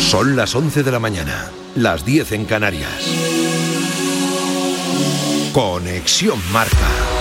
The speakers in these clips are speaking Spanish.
Son las 11 de la mañana, las 10 en Canarias. Conexión Marca.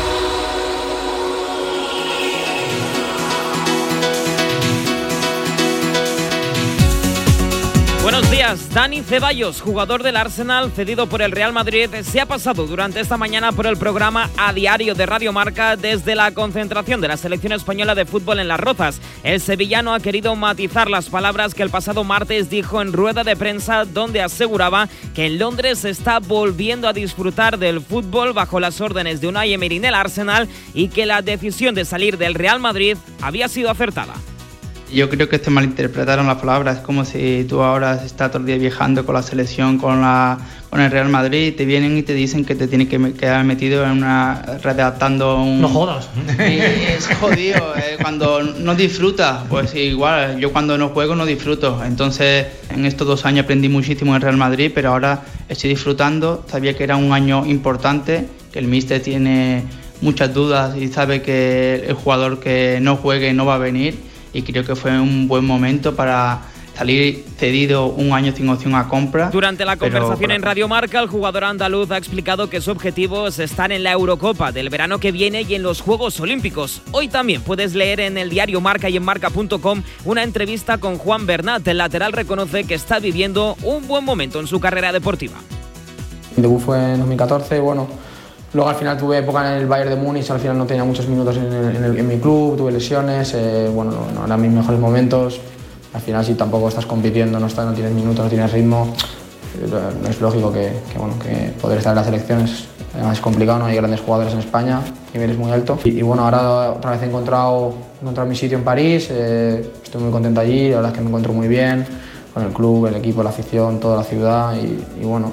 Buenos días. Dani Ceballos, jugador del Arsenal, cedido por el Real Madrid, se ha pasado durante esta mañana por el programa A Diario de Radio Marca desde la concentración de la selección española de fútbol en Las Rozas. El sevillano ha querido matizar las palabras que el pasado martes dijo en rueda de prensa, donde aseguraba que en Londres se está volviendo a disfrutar del fútbol bajo las órdenes de Unai Emery en el Arsenal y que la decisión de salir del Real Madrid había sido acertada. Yo creo que malinterpretaron las palabras, como si tú ahora estás todo el día viajando con la selección, con el Real Madrid, te vienen y te dicen que te tienes que quedar metido en redactando un... No jodas. Y es jodido, cuando no disfrutas, pues igual, yo cuando no juego no disfruto. Entonces, en estos 2 años aprendí muchísimo en el Real Madrid, pero ahora estoy disfrutando. Sabía que era un año importante, que el míster tiene muchas dudas y sabe que el jugador que no juegue no va a venir. Y creo que fue un buen momento para salir cedido un año sin opción a compra. Durante la conversación en Radio Marca, el jugador andaluz ha explicado que su objetivo es estar en la Eurocopa del verano que viene y en los Juegos Olímpicos. Hoy también puedes leer en el diario Marca y en marca.com una entrevista con Juan Bernat. El lateral reconoce que está viviendo un buen momento en su carrera deportiva. Mi debut fue en 2014, bueno... Luego al final tuve época en el Bayern de Múnich, al final no tenía muchos minutos en mi club, tuve lesiones, no eran mis mejores momentos. Al final si tampoco estás compitiendo, no tienes minutos, no tienes ritmo, no es lógico que poder estar en las selecciones es complicado, no hay grandes jugadores en España, el nivel es muy alto. Y bueno, ahora otra vez he encontrado mi sitio en París, estoy muy contento allí, la verdad es que me encuentro muy bien con el club, el equipo, la afición, toda la ciudad y bueno,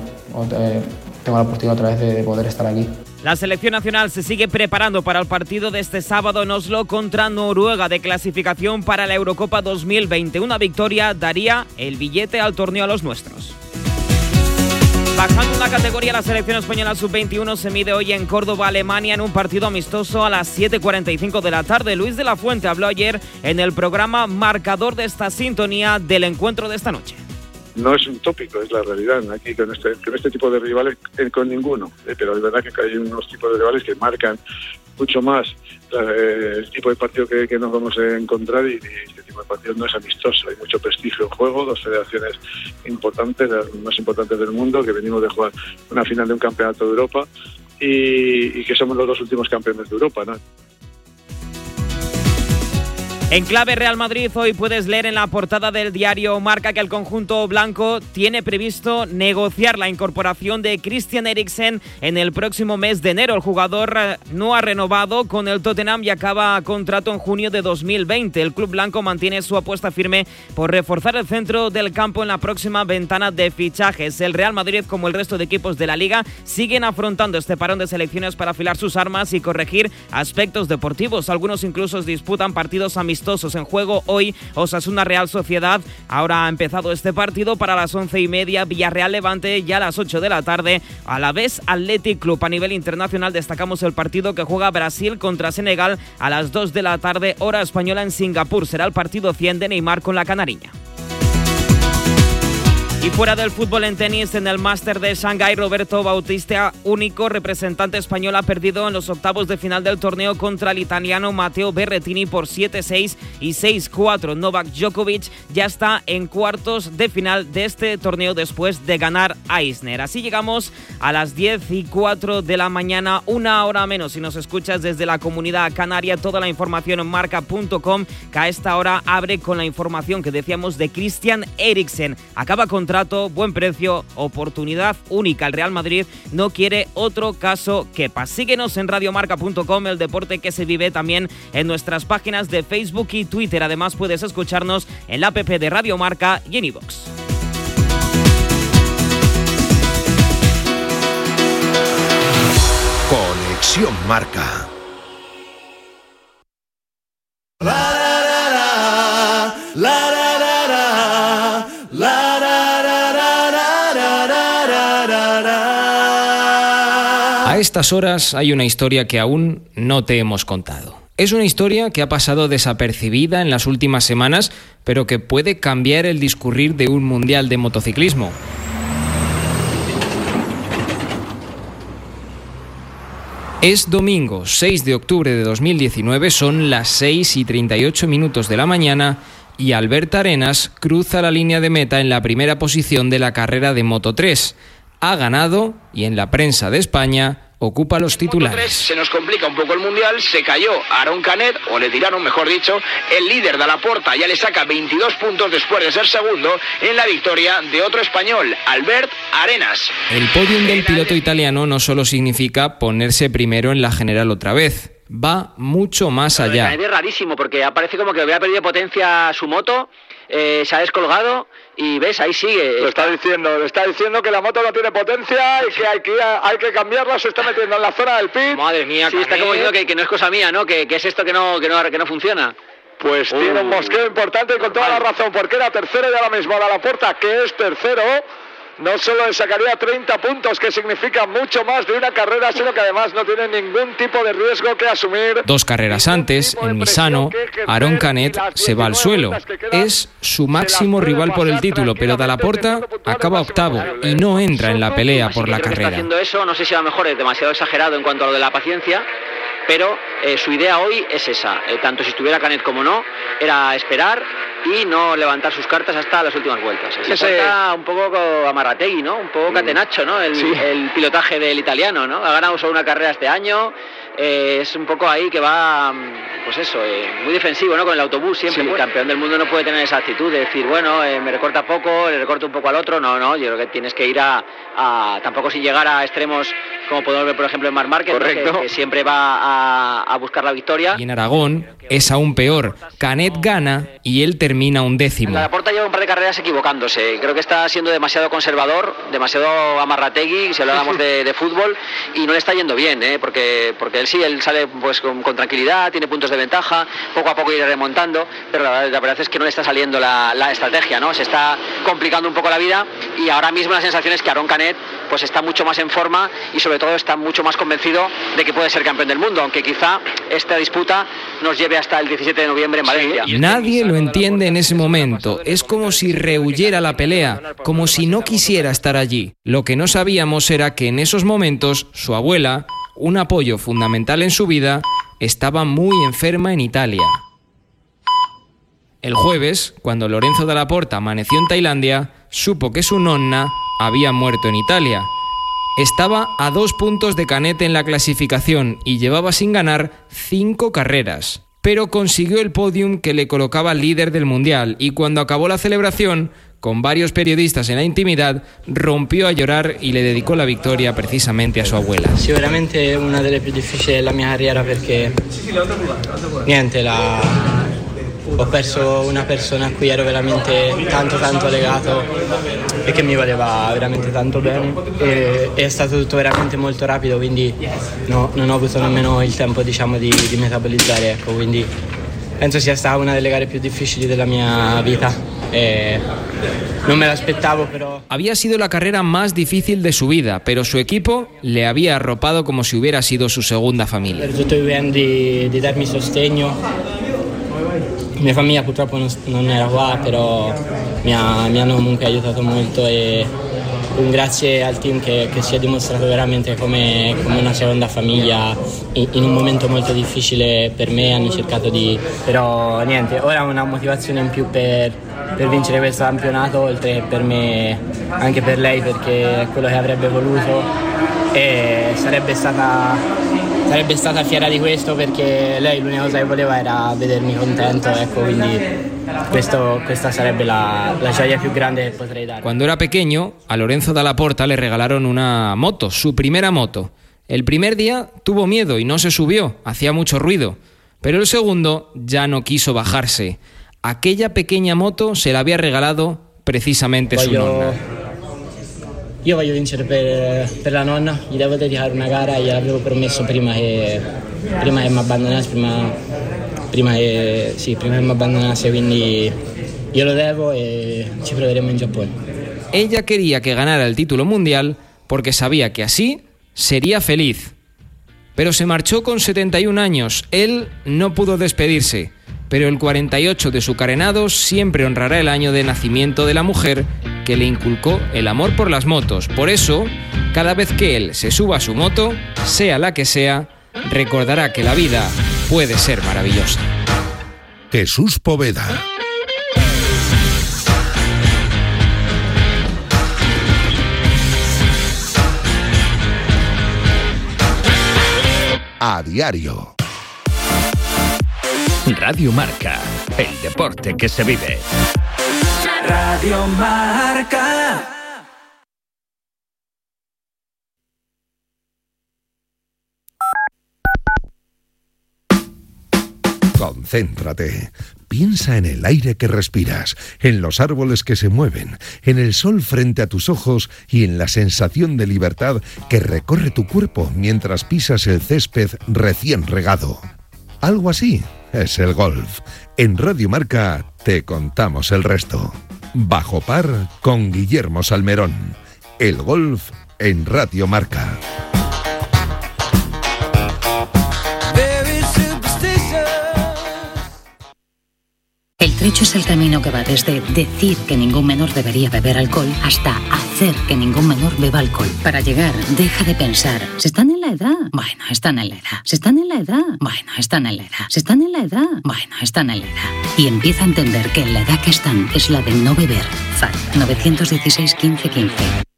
tengo la oportunidad otra vez de poder estar aquí. La selección nacional se sigue preparando para el partido de este sábado en Oslo contra Noruega de clasificación para la Eurocopa 2020. Una victoria daría el billete al torneo a los nuestros. Bajando una categoría, la selección española sub-21 se mide hoy en Córdoba, Alemania, en un partido amistoso a las 7:45 de la tarde. Luis de la Fuente habló ayer en el programa Marcador de esta sintonía del encuentro de esta noche. No es un tópico, es la realidad. Aquí con este tipo de rivales, con ninguno. Pero es verdad que hay unos tipos de rivales que marcan mucho más el tipo de partido que nos vamos a encontrar y este tipo de partido no es amistoso. Hay mucho prestigio en juego, 2 federaciones importantes, las más importantes del mundo, que venimos de jugar una final de un campeonato de Europa y que somos los 2 últimos campeones de Europa, ¿no? En clave Real Madrid, hoy puedes leer en la portada del diario Marca que el conjunto blanco tiene previsto negociar la incorporación de Christian Eriksen en el próximo mes de enero. El jugador no ha renovado con el Tottenham y acaba contrato en junio de 2020. El club blanco mantiene su apuesta firme por reforzar el centro del campo en la próxima ventana de fichajes. El Real Madrid, como el resto de equipos de la Liga, siguen afrontando este parón de selecciones para afilar sus armas y corregir aspectos deportivos. Algunos incluso disputan partidos amistosos en juego hoy. Osasuna Real Sociedad. Ahora ha empezado este partido para las 11:30. Villarreal Levante ya a las 8 de la tarde. Alavés Athletic Club. A nivel internacional destacamos el partido que juega Brasil contra Senegal a las 2 de la tarde, hora española en Singapur. Será el partido 100 de Neymar con la canariña. Y fuera del fútbol, en tenis, en el Máster de Shanghái, Roberto Bautista, único representante español, ha perdido en los octavos de final del torneo contra el italiano Matteo Berrettini por 7-6 y 6-4. Novak Djokovic ya está en cuartos de final de este torneo después de ganar a Isner. Así llegamos a las 10:04 de la mañana, 1 hora menos si nos escuchas desde la Comunidad Canaria. Toda la información en marca.com, que a esta hora abre con la información que decíamos de Christian Eriksen. Acaba contrato, buen precio, oportunidad única. El Real Madrid no quiere otro caso quepa. Síguenos en radiomarca.com, el deporte que se vive también en nuestras páginas de Facebook y Twitter. Además puedes escucharnos en la app de Radio Marca y en iVoox. Conexión Marca. A estas horas hay una historia que aún no te hemos contado. Es una historia que ha pasado desapercibida en las últimas semanas, pero que puede cambiar el discurrir de un mundial de motociclismo. Es domingo 6 de octubre de 2019, son las 6:38 de la mañana y Albert Arenas cruza la línea de meta en la primera posición de la carrera de Moto3. Ha ganado y en la prensa de España ocupa los titulares. Se nos complica un poco el mundial, se cayó Aron Canet, o le tiraron mejor dicho, el líder de la Porta ya le saca 22 puntos después de ser segundo en la victoria de otro español, Albert Arenas. El podium del piloto italiano no solo significa ponerse primero en la general otra vez, va mucho más allá. Es rarísimo porque parece como que había perdido potencia su moto, se ha descolgado y ves, ahí sigue. Le está diciendo que la moto no tiene potencia y que hay que cambiarla, se está metiendo en la zona del pit. Madre mía, sí, está como diciendo que no es cosa mía, ¿no? Que es esto que no funciona. Pues tiene un mosqueo importante y con toda la razón, porque era tercero y ahora mismo a la Porta, que es tercero, no solo le sacaría 30 puntos, que significa mucho más de una carrera, sino que además no tiene ningún tipo de riesgo que asumir. 2 carreras antes, en Misano, Aron Canet se va al suelo. Es su máximo rival por el título, pero Dalla Porta acaba octavo y no entra en la pelea por la carrera. Está haciendo eso, no sé si a lo mejor es demasiado exagerado en cuanto a lo de la paciencia, pero su idea hoy es esa, tanto si estuviera Canet como no, era esperar y no levantar sus cartas hasta las últimas vueltas. Se porta un poco Amarrategui, ¿no? Un poco Catenaccio, ¿no? El pilotaje del italiano, ¿no? Ha ganado solo una carrera este año, es un poco ahí que va, pues eso, muy defensivo, ¿no? Con el autobús siempre. El campeón del mundo no puede tener esa actitud de decir, bueno, me recorta poco, le recorto un poco al otro. No, yo creo que tienes que ir tampoco sin llegar a extremos como podemos ver, por ejemplo, en Marc Márquez, ¿no? que siempre va a buscar la victoria. Y en Aragón es aún peor. Canet gana y él termina 11º. La Porta lleva un par de carreras equivocándose. Creo que está siendo demasiado conservador, demasiado Amarrategui, si hablamos de fútbol, y no le está yendo bien, porque él sale pues con tranquilidad, tiene puntos de ventaja, poco a poco irá remontando, pero la verdad es que no le está saliendo la estrategia, ¿no? Se está complicando un poco la vida y ahora mismo la sensación es que Aron Canet pues está mucho más en forma y sobre todo está mucho más convencido de que puede ser campeón del mundo, aunque quizá esta disputa nos lleve hasta el 17 de noviembre en Valencia. Nadie lo entiende en ese momento, es como si rehuyera la pelea, como si no quisiera estar allí. Lo que no sabíamos era que en esos momentos su abuela, un apoyo fundamental en su vida, estaba muy enferma en Italia. El jueves, cuando Lorenzo Dalla Porta amaneció en Tailandia, supo que su nonna había muerto en Italia. Estaba a 2 puntos de Canet en la clasificación y llevaba sin ganar 5 carreras. Pero consiguió el podium que le colocaba líder del Mundial y cuando acabó la celebración, con varios periodistas en la intimidad, rompió a llorar y le dedicò la vittoria precisamente a sua abuela. Sicuramente una delle più difficili della mia carriera perché niente, ho perso una persona a cui ero veramente tanto legato e che mi voleva veramente tanto bene e è stato tutto veramente molto rapido, quindi non ho avuto nemmeno il tempo, diciamo, di metabolizzare, ecco, quindi penso sia stata una delle gare più difficili della mia vita e no me lo aspettavo, pero... Había sido la carrera más difícil de su vida, pero su equipo le había arropado como si hubiera sido su segunda familia. Per tutto il bene di darmi sostegno. Mia famiglia purtroppo non era qua, però mi hanno comunque aiutato molto e un grazie al team che si è dimostrato veramente come una seconda famiglia in un momento molto difficile per me, hanno cercato di... Però niente, ora ho una motivazione in più per vincere questo campionato, oltre che per me anche per lei, perché è quello che avrebbe voluto e sarebbe stata fiera di questo, perché lei l'unica cosa che voleva era vedermi contento, ecco, quindi questa sarebbe la gioia più grande che potrei dare. Cuando era pequeño, a Lorenzo Dalla Porta le regalaron una moto, su primera moto. El primer día tuvo miedo y no se subió, hacía mucho ruido, pero el segundo ya no quiso bajarse. Aquella pequeña moto se la había regalado precisamente su nonna. Io voglio vincere per la nonna, gli devo dedicare una gara, gliel'avevo promesso prima che mi abbandonasse, quindi io lo devo e ci proveremo in Giappone. Ella quería que ganara el título mundial porque sabía que así sería feliz. pero se marchó con 71 años. Él no pudo despedirse, pero el 48 de su carenado siempre honrará el año de nacimiento de la mujer que le inculcó el amor por las motos. Por eso, cada vez que él se suba a su moto, sea la que sea, recordará que la vida puede ser maravillosa. Jesús Poveda. A diario. Radio Marca, el deporte que se vive. Radio Marca. Concéntrate. Piensa en el aire que respiras, en los árboles que se mueven, en el sol frente a tus ojos y en la sensación de libertad que recorre tu cuerpo mientras pisas el césped recién regado. Algo así es el golf. En Radio Marca te contamos el resto. Bajo par con Guillermo Salmerón. El golf en Radio Marca. El trecho es el camino que va desde decir que ningún menor debería beber alcohol hasta hacer que ningún menor beba alcohol. Para llegar, deja de pensar, ¿se están en la edad? Bueno, están en la edad. ¿Se están en la edad? Bueno, están en la edad. ¿Se están en la edad? Bueno, están en la edad. Y empieza a entender que en la edad que están es la de no beber. FAD 916 15 15.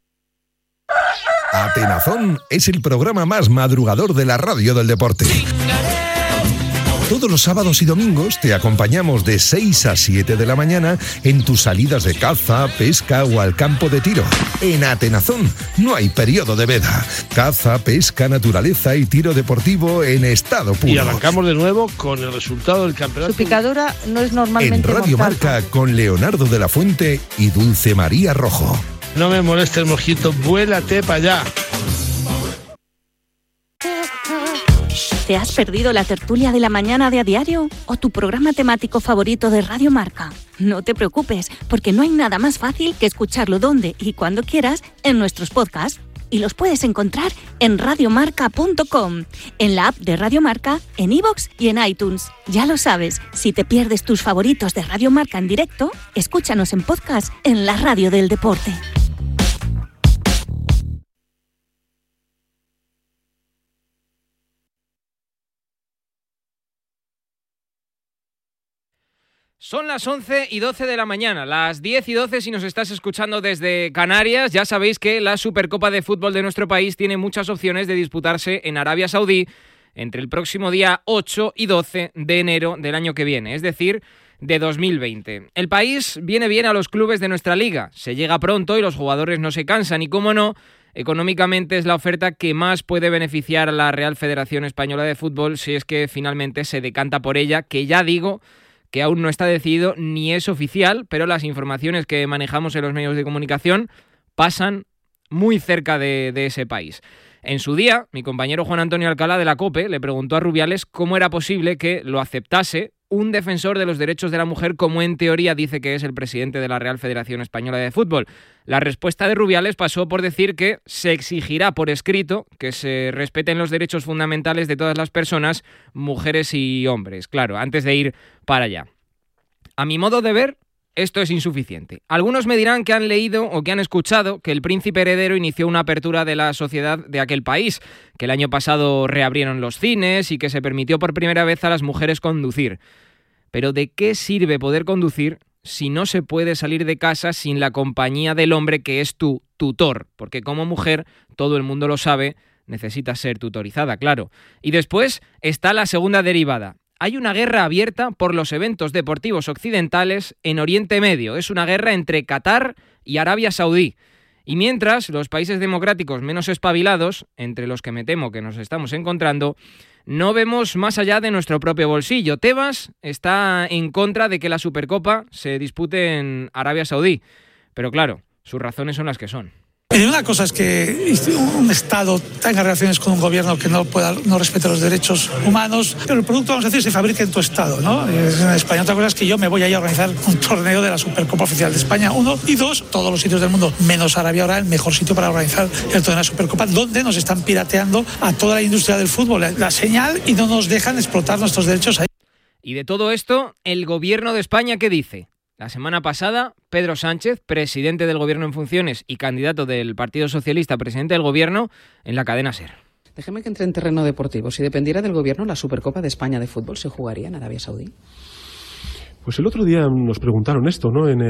Atenazón es el programa más madrugador de la radio del deporte. Todos los sábados y domingos te acompañamos de 6 a 7 de la mañana en tus salidas de caza, pesca o al campo de tiro. En Atenazón no hay periodo de veda. Caza, pesca, naturaleza y tiro deportivo en estado puro. Y arrancamos de nuevo con el resultado del campeonato. Su picadura no es normalmente en Radio mortal. Marca con Leonardo de la Fuente y Dulce María Rojo. No me moleste el mojito, vuélate para allá. ¿Te has perdido la tertulia de la mañana de A Diario o tu programa temático favorito de Radio Marca? No te preocupes, porque no hay nada más fácil que escucharlo donde y cuando quieras en nuestros podcasts. Y los puedes encontrar en radiomarca.com, en la app de Radio Marca, en iVoox y en iTunes. Ya lo sabes, si te pierdes tus favoritos de Radio Marca en directo, escúchanos en podcast en la radio del deporte. Son las 11:12 de la mañana, las 10:12 si nos estás escuchando desde Canarias. Ya sabéis que la Supercopa de Fútbol de nuestro país tiene muchas opciones de disputarse en Arabia Saudí entre el próximo día 8 y 12 de enero del año que viene, es decir, de 2020. El país viene bien a los clubes de nuestra liga, se llega pronto y los jugadores no se cansan y, cómo no, económicamente es la oferta que más puede beneficiar a la Real Federación Española de Fútbol si es que finalmente se decanta por ella, que ya digo que aún no está decidido ni es oficial, pero las informaciones que manejamos en los medios de comunicación pasan muy cerca de ese país. En su día, mi compañero Juan Antonio Alcalá de la COPE le preguntó a Rubiales cómo era posible que lo aceptase un defensor de los derechos de la mujer, como en teoría dice que es el presidente de la Real Federación Española de Fútbol. La respuesta de Rubiales pasó por decir que se exigirá por escrito que se respeten los derechos fundamentales de todas las personas, mujeres y hombres. Claro, antes de ir para allá. A mi modo de ver, esto es insuficiente. Algunos me dirán que han leído o que han escuchado que el príncipe heredero inició una apertura de la sociedad de aquel país, que el año pasado reabrieron los cines y que se permitió por primera vez a las mujeres conducir. Pero ¿de qué sirve poder conducir si no se puede salir de casa sin la compañía del hombre que es tu tutor? Porque como mujer, todo el mundo lo sabe, necesitas ser tutorizada, claro. Y después está la segunda derivada. Hay una guerra abierta por los eventos deportivos occidentales en Oriente Medio. Es una guerra entre Qatar y Arabia Saudí. Y mientras los países democráticos menos espabilados, entre los que me temo que nos estamos encontrando, no vemos más allá de nuestro propio bolsillo. Tebas está en contra de que la Supercopa se dispute en Arabia Saudí. Pero claro, sus razones son las que son. Mire, una cosa es que un Estado tenga relaciones con un gobierno que no respete los derechos humanos, pero el producto, vamos a decir, se fabrica en tu Estado, ¿no? En España. Otra cosa es que yo me voy a ir a organizar un torneo de la Supercopa Oficial de España, 1, y 2, todos los sitios del mundo, menos Arabia ahora, el mejor sitio para organizar el torneo de la Supercopa, donde nos están pirateando a toda la industria del fútbol, la señal, y no nos dejan explotar nuestros derechos ahí. Y de todo esto, el gobierno de España, ¿qué dice? La semana pasada, Pedro Sánchez, presidente del gobierno en funciones y candidato del Partido Socialista, presidente del gobierno, en la cadena SER. Déjeme que entre en terreno deportivo. Si dependiera del gobierno, ¿la Supercopa de España de fútbol se jugaría en Arabia Saudí? Pues el otro día nos preguntaron esto, ¿no? En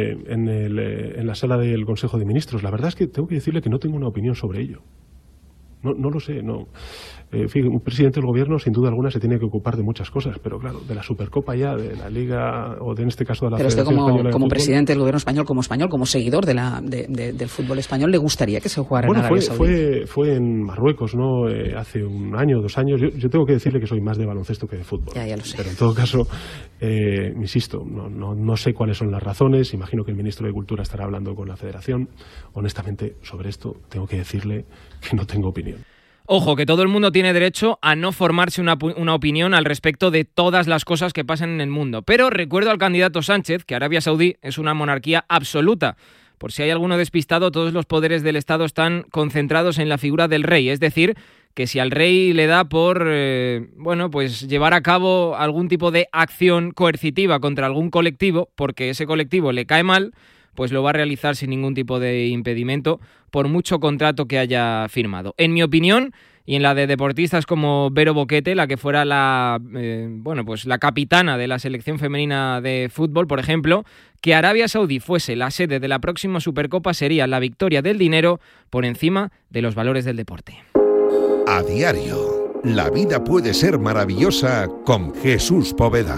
la sala del Consejo de Ministros. La verdad es que tengo que decirle que no tengo una opinión sobre ello. No lo sé, no. Un presidente del gobierno, sin duda alguna, se tiene que ocupar de muchas cosas, pero claro, de la Supercopa ya, de la Liga, o en este caso de la Federación Española de Fútbol. Pero usted como presidente del gobierno español, como seguidor del fútbol español, ¿le gustaría que se jugara en Arabia Saudí? Fue en Marruecos, ¿no? Hace 1 año, 2 años. Yo tengo que decirle que soy más de baloncesto que de fútbol. Ya lo sé. Pero en todo caso, insisto, no sé cuáles son las razones. Imagino que el ministro de Cultura estará hablando con la Federación. Honestamente, sobre esto tengo que decirle que no tengo opinión. Ojo, que todo el mundo tiene derecho a no formarse una opinión al respecto de todas las cosas que pasan en el mundo. Pero recuerdo al candidato Sánchez que Arabia Saudí es una monarquía absoluta. Por si hay alguno despistado, todos los poderes del Estado están concentrados en la figura del rey. Es decir, que si al rey le da por pues llevar a cabo algún tipo de acción coercitiva contra algún colectivo, porque ese colectivo le cae mal, pues lo va a realizar sin ningún tipo de impedimento, por mucho contrato que haya firmado. En mi opinión, y en la de deportistas como Vero Boquete, la que fuera la capitana de la selección femenina de fútbol, por ejemplo, que Arabia Saudí fuese la sede de la próxima Supercopa sería la victoria del dinero por encima de los valores del deporte. A diario, la vida puede ser maravillosa con Jesús Poveda.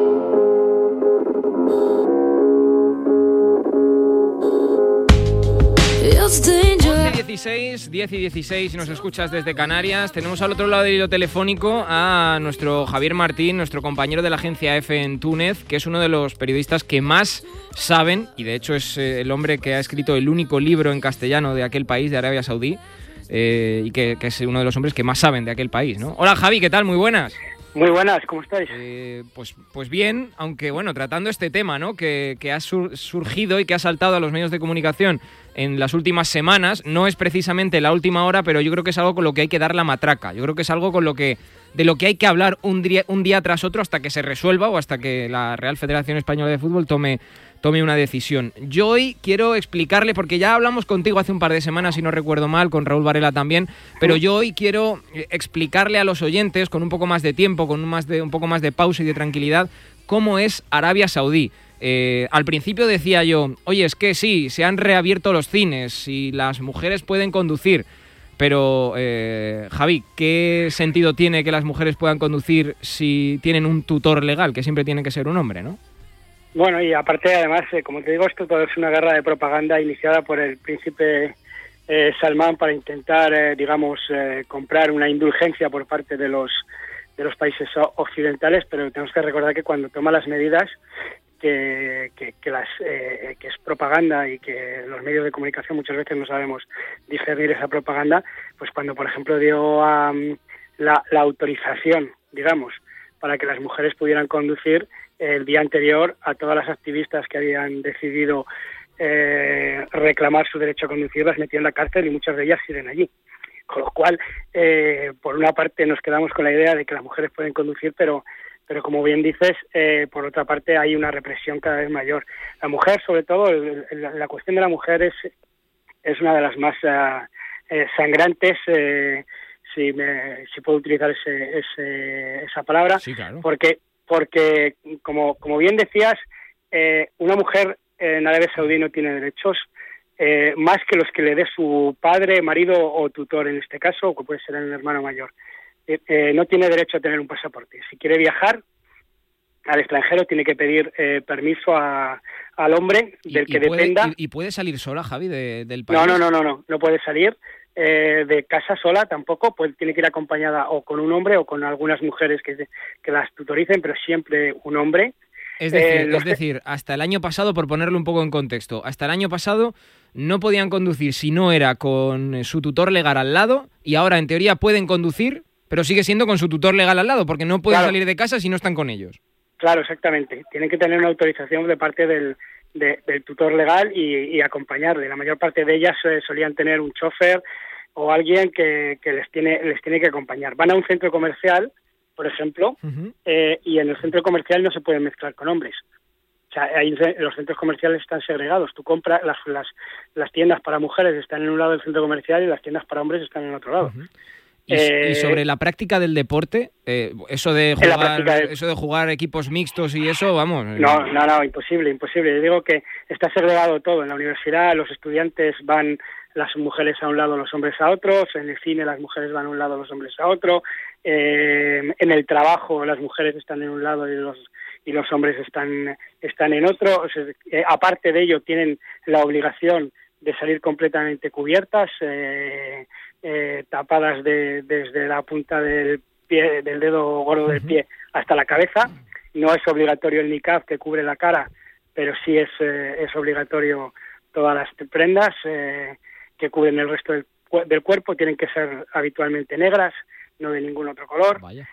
10 y 16, si nos escuchas desde Canarias. Tenemos al otro lado del hilo telefónico a nuestro Javier Martín, nuestro compañero de la agencia EFE en Túnez, que es uno de los periodistas que más saben, y de hecho es el hombre que ha escrito el único libro en castellano de aquel país, de Arabia Saudí, y que es uno de los hombres que más saben de aquel país, ¿no? Hola Javi, ¿qué tal? Muy buenas. Muy buenas, ¿cómo estáis? Pues bien, aunque bueno, tratando este tema, ¿no? Que ha surgido y que ha saltado a los medios de comunicación en las últimas semanas. No es precisamente la última hora, pero yo creo que es algo con lo que hay que dar la matraca. Yo creo que es algo de lo que hay que hablar un día tras otro hasta que se resuelva o hasta que la Real Federación Española de Fútbol tome una decisión. Yo hoy quiero explicarle, porque ya hablamos contigo hace un par de semanas, si no recuerdo mal, con Raúl Varela también, pero yo hoy quiero explicarle a los oyentes, con un poco más de tiempo, con un poco más de pausa y de tranquilidad, cómo es Arabia Saudí. Al principio decía yo, oye, es que sí, se han reabierto los cines y las mujeres pueden conducir, pero Javi, ¿qué sentido tiene que las mujeres puedan conducir si tienen un tutor legal, que siempre tiene que ser un hombre, ¿no? Bueno, y aparte, además, como te digo, esto todo es una guerra de propaganda iniciada por el príncipe Salmán para intentar, comprar una indulgencia por parte de los países occidentales, pero tenemos que recordar que cuando toma las medidas que es propaganda y que los medios de comunicación muchas veces no sabemos discernir esa propaganda, pues cuando, por ejemplo, dio la autorización, para que las mujeres pudieran conducir el día anterior a todas las activistas que habían decidido reclamar su derecho a conducir, las metió en la cárcel y muchas de ellas siguen allí. Con lo cual, por una parte nos quedamos con la idea de que las mujeres pueden conducir, pero como bien dices, por otra parte hay una represión cada vez mayor. La mujer, sobre todo, la cuestión de la mujer es una de las más sangrantes, si puedo utilizar esa palabra, sí, claro. Porque como bien decías, una mujer en Arabia Saudí no tiene derechos más que los que le dé su padre, marido o tutor en este caso, o que puede ser el hermano mayor. No tiene derecho a tener un pasaporte. Si quiere viajar al extranjero tiene que pedir permiso al hombre del que dependa. ¿Y puede salir sola, Javi, del país? No puede salir de casa sola tampoco, pues tiene que ir acompañada o con un hombre o con algunas mujeres que las tutoricen, pero siempre un hombre. Es decir, hasta el año pasado, por ponerlo un poco en contexto, hasta el año pasado no podían conducir si no era con su tutor legal al lado, y ahora en teoría pueden conducir, pero sigue siendo con su tutor legal al lado, porque no pueden salir de casa si no están con ellos. Claro, exactamente. Tienen que tener una autorización de parte del tutor legal y acompañarle. La mayor parte de ellas solían tener un chofer o alguien que les tiene que acompañar. Van a un centro comercial, por ejemplo, y en el centro comercial no se pueden mezclar con hombres. O sea, los centros comerciales están segregados. Tú compras, las tiendas para mujeres están en un lado del centro comercial y las tiendas para hombres están en el otro lado. Y sobre la práctica del deporte, eso de jugar equipos mixtos y eso, vamos... No, imposible. Yo digo que está segregado todo. En la universidad los estudiantes van, las mujeres a un lado, los hombres a otros. En el cine las mujeres van a un lado, los hombres a otro. En el trabajo las mujeres están en un lado y los hombres están en otro. O sea, aparte de ello tienen la obligación de salir completamente cubiertas, tapadas desde la punta del pie, del dedo gordo del pie hasta la cabeza. No es obligatorio el niqab, que cubre la cara, pero sí es obligatorio todas las prendas que cubren el resto del cuerpo. Tienen que ser habitualmente negras, no de ningún otro color. Vaya.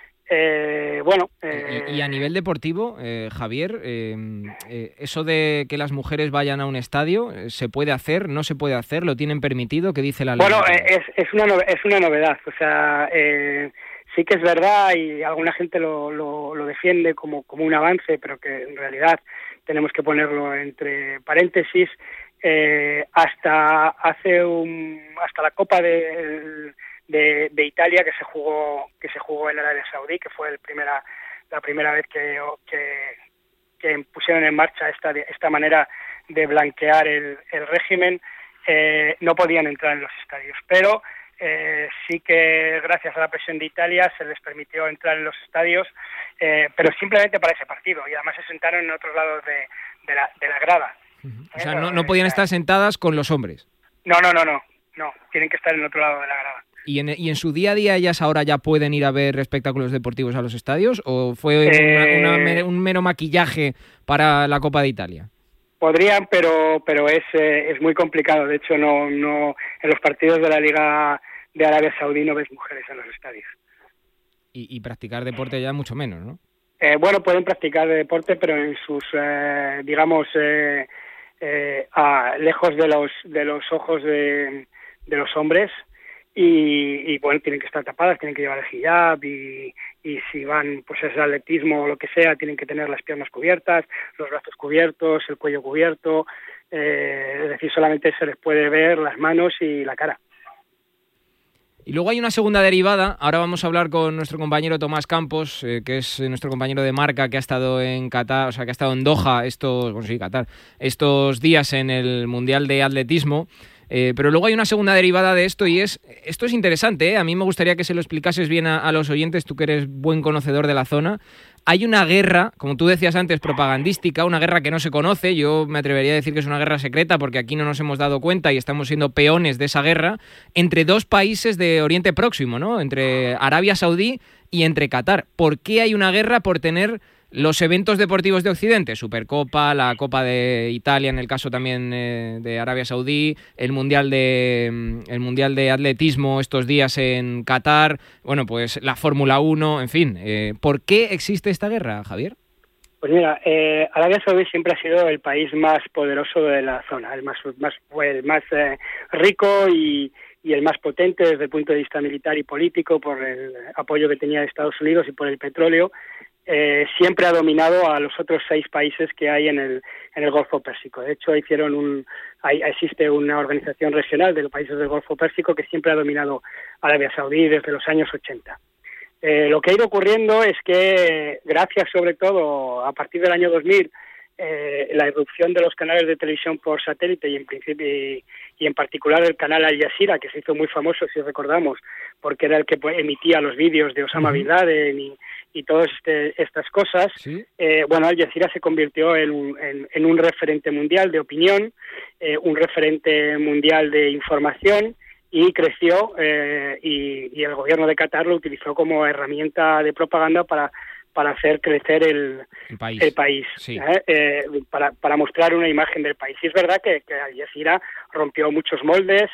Y a nivel deportivo, Javier, eso de que las mujeres vayan a un estadio, ¿se puede hacer? ¿No se puede hacer? ¿Lo tienen permitido? ¿Qué dice la ley? Bueno, es una novedad. O sea, sí que es verdad y alguna gente lo defiende como un avance, pero que en realidad tenemos que ponerlo entre paréntesis. Hasta la Copa de Italia que se jugó en Arabia Saudí, que fue la primera vez que pusieron en marcha esta manera de blanquear el régimen, no podían entrar en los estadios, pero sí que gracias a la presión de Italia se les permitió entrar en los estadios, pero simplemente para ese partido, y además se sentaron en otros lados de la grada. O sea, no podían estar sentadas con los hombres. No, tienen que estar en el otro lado de la grada. ¿Y en su día a día ellas ahora ya pueden ir a ver espectáculos deportivos a los estadios o fue un mero maquillaje para la Copa de Italia? Podrían, pero es muy complicado. De hecho, no en los partidos de la Liga de Arabia Saudí no ves mujeres en los estadios. Y practicar deporte ya mucho menos, ¿no? Bueno, pueden practicar deporte, pero en sus, lejos de los ojos de los hombres. Y bueno, tienen que estar tapadas, tienen que llevar el hijab y si van pues es atletismo o lo que sea, tienen que tener las piernas cubiertas, los brazos cubiertos, el cuello cubierto, es decir, solamente se les puede ver las manos y la cara. Y luego hay una segunda derivada. Ahora vamos a hablar con nuestro compañero Tomás Campos, que es nuestro compañero de Marca, que ha estado en Qatar, o sea, que ha estado en Doha estos días en el Mundial de Atletismo. Pero luego hay una segunda derivada de esto y esto es interesante, ¿eh? A mí me gustaría que se lo explicases bien a los oyentes, tú que eres buen conocedor de la zona. Hay una guerra, como tú decías antes, propagandística, una guerra que no se conoce. Yo me atrevería a decir que es una guerra secreta porque aquí no nos hemos dado cuenta y estamos siendo peones de esa guerra entre dos países de Oriente Próximo, ¿no? Entre Arabia Saudí y entre Qatar. ¿Por qué hay una guerra por tener los eventos deportivos de Occidente? Supercopa, la Copa de Italia, en el caso también de Arabia Saudí, el Mundial de Atletismo estos días en Qatar, bueno, pues la Fórmula 1, en fin. ¿Por qué existe esta guerra, Javier? Pues mira, Arabia Saudí siempre ha sido el país más poderoso de la zona, el más rico y el más potente desde el punto de vista militar y político por el apoyo que tenía de Estados Unidos y por el petróleo. Siempre ha dominado a los otros 6 países que hay en el Golfo Pérsico. De hecho, existe una organización regional de los países del Golfo Pérsico que siempre ha dominado Arabia Saudí desde los años 80. Lo que ha ido ocurriendo es que, gracias sobre todo a partir del año 2000, la irrupción de los canales de televisión por satélite y en particular el canal Al Jazeera, que se hizo muy famoso, si recordamos, porque era el que emitía los vídeos de Osama Bin Laden y todas estas cosas. ¿Sí? Al Jazeera se convirtió en un referente mundial de opinión, un referente mundial de información, y creció y el gobierno de Qatar lo utilizó como herramienta de propaganda para para hacer crecer el país, sí. Para mostrar una imagen del país. Y es verdad que Al Jazeera rompió muchos moldes,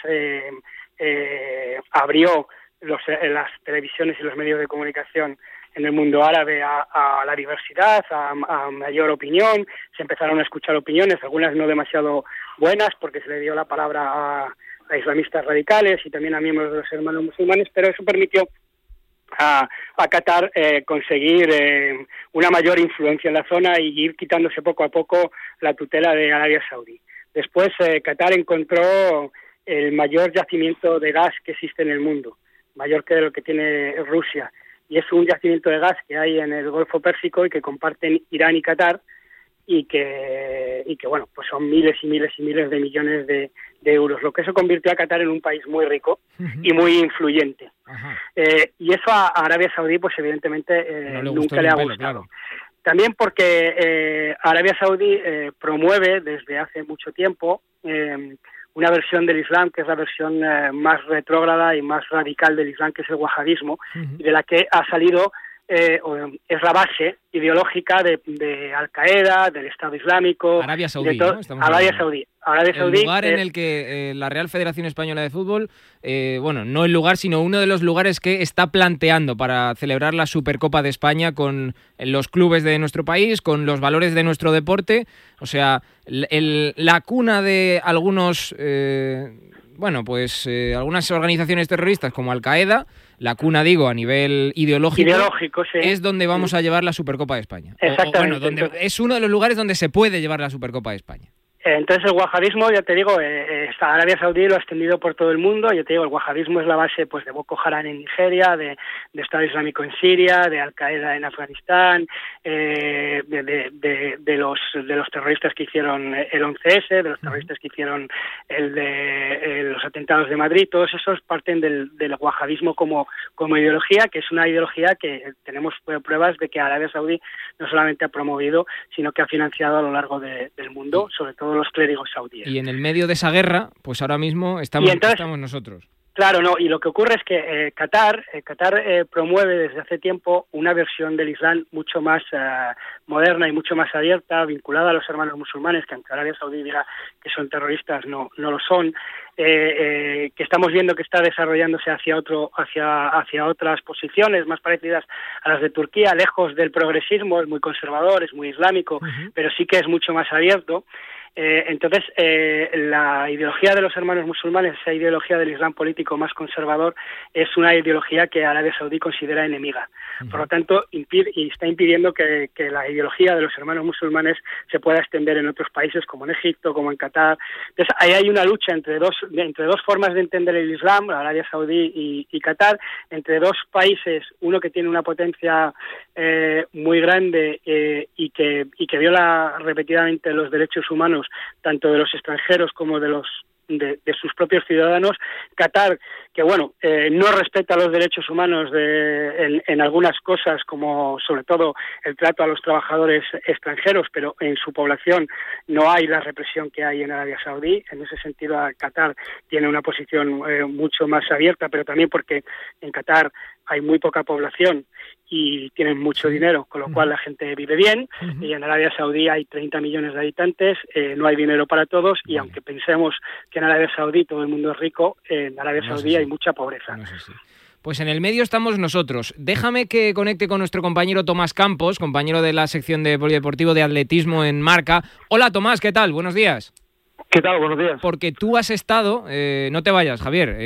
abrió las televisiones y los medios de comunicación en el mundo árabe a la diversidad, a mayor opinión. Se empezaron a escuchar opiniones, algunas no demasiado buenas, porque se le dio la palabra a islamistas radicales y también a miembros de los hermanos musulmanes, pero eso permitió a Qatar conseguir una mayor influencia en la zona y ir quitándose poco a poco la tutela de Arabia Saudí. Después Qatar encontró el mayor yacimiento de gas que existe en el mundo, mayor que lo que tiene Rusia, y es un yacimiento de gas que hay en el Golfo Pérsico y que comparten Irán y Qatar, y que bueno, pues son miles y miles y miles de millones de euros, lo que eso convirtió a Qatar en un país muy rico y muy influyente. Y eso a Arabia Saudí, pues evidentemente nunca le ha gustado. Claro. También porque Arabia Saudí promueve desde hace mucho tiempo una versión del Islam que es la versión más retrógrada y más radical del Islam, que es el wahabismo, y de la que ha salido es la base ideológica de Al-Qaeda, del Estado Islámico, Arabia Saudí, ¿no? Arabia Saudí, el lugar en el que la Real Federación Española de Fútbol, no el lugar, sino uno de los lugares que está planteando para celebrar la Supercopa de España con los clubes de nuestro país, con los valores de nuestro deporte, o sea, la cuna de algunos... algunas organizaciones terroristas como Al-Qaeda, la cuna, digo, a nivel ideológico sí. Es donde vamos a llevar la Supercopa de España. Exactamente. Es uno de los lugares donde se puede llevar la Supercopa de España. Entonces el wahabismo, ya te digo, Arabia Saudí lo ha extendido por todo el mundo. Yo te digo, el wahabismo es la base pues de Boko Haram en Nigeria, de Estado Islámico en Siria, de Al-Qaeda en Afganistán, de los terroristas que hicieron el 11S, de los terroristas que hicieron los atentados de Madrid. Todos esos parten del wahabismo como ideología, que es una ideología que tenemos pruebas de que Arabia Saudí no solamente ha promovido, sino que ha financiado a lo largo del mundo, sobre todo los clérigos saudíes. Y en el medio de esa guerra, pues ahora mismo estamos nosotros. Claro, no, y lo que ocurre es que Qatar promueve desde hace tiempo una versión del Islam mucho más moderna y mucho más abierta, vinculada a los hermanos musulmanes, que aunque Arabia Saudí diga que son terroristas, no lo son, que estamos viendo que está desarrollándose hacia otras posiciones más parecidas a las de Turquía, lejos del progresismo, es muy conservador, es muy islámico, pero sí que es mucho más abierto. Entonces, la ideología de los hermanos musulmanes, esa ideología del Islam político más conservador, es una ideología que Arabia Saudí considera enemiga. Por lo tanto, está impidiendo que la ideología de los hermanos musulmanes se pueda extender en otros países, como en Egipto, como en Qatar. Entonces, ahí hay una lucha entre dos formas de entender el Islam, Arabia Saudí y Qatar, entre dos países, uno que tiene una potencia muy grande y que viola repetidamente los derechos humanos, tanto de los extranjeros como de sus propios ciudadanos. Qatar, que no respeta los derechos humanos en algunas cosas, como sobre todo el trato a los trabajadores extranjeros, pero en su población no hay la represión que hay en Arabia Saudí. En ese sentido, Qatar tiene una posición mucho más abierta, pero también porque en Qatar hay muy poca población y tienen mucho dinero, con lo cual la gente vive bien, y en Arabia Saudí hay 30 millones de habitantes, no hay dinero para todos, y aunque pensemos que en Arabia Saudí todo el mundo es rico, en Arabia Saudí hay mucha pobreza. Pues en el medio estamos nosotros. Déjame que conecte con nuestro compañero Tomás Campos, compañero de la sección de polideportivo de atletismo en Marca. Hola Tomás, ¿qué tal? Buenos días. ¿Qué tal? Buenos días. Porque tú has estado, no te vayas, Javier,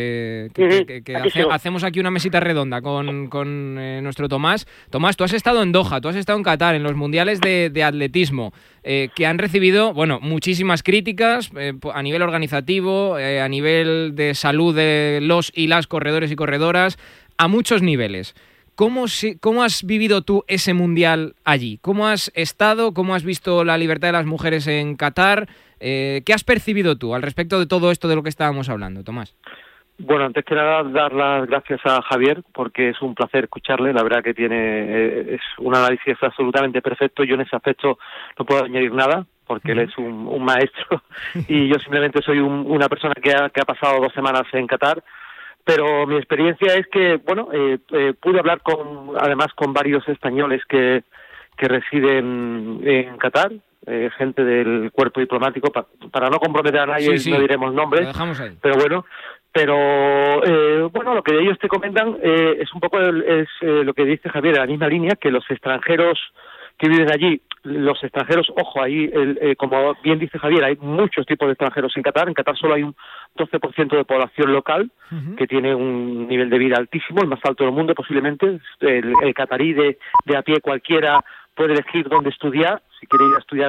hacemos aquí una mesita redonda con nuestro Tomás. Tomás, tú has estado en Doha, tú has estado en Qatar, en los mundiales de atletismo, que han recibido, muchísimas críticas a nivel organizativo, a nivel de salud de los y las corredores y corredoras, a muchos niveles. ¿Cómo has vivido tú ese mundial allí? ¿Cómo has estado? ¿Cómo has visto la libertad de las mujeres en Qatar? ¿Qué has percibido tú al respecto de todo esto de lo que estábamos hablando, Tomás? Bueno, antes que nada, dar las gracias a Javier, porque es un placer escucharle. La verdad que es un análisis absolutamente perfecto. Yo en ese aspecto no puedo añadir nada, porque él es un maestro, y yo simplemente soy una persona que ha pasado 2 semanas en Qatar. Pero mi experiencia es que, bueno, pude hablar además con varios españoles que residen en Qatar, gente del cuerpo diplomático, para no comprometer a nadie, no diremos nombres, lo dejamos ahí. pero bueno, lo que ellos te comentan es un poco lo que dice Javier, en la misma línea, que los extranjeros que viven allí, los extranjeros, ojo, ahí, como bien dice Javier, hay muchos tipos de extranjeros en Qatar solo hay un 12% de población local, que tiene un nivel de vida altísimo, el más alto del mundo posiblemente, el catarí de a pie cualquiera puede elegir dónde estudiar, si quiere ir a estudiar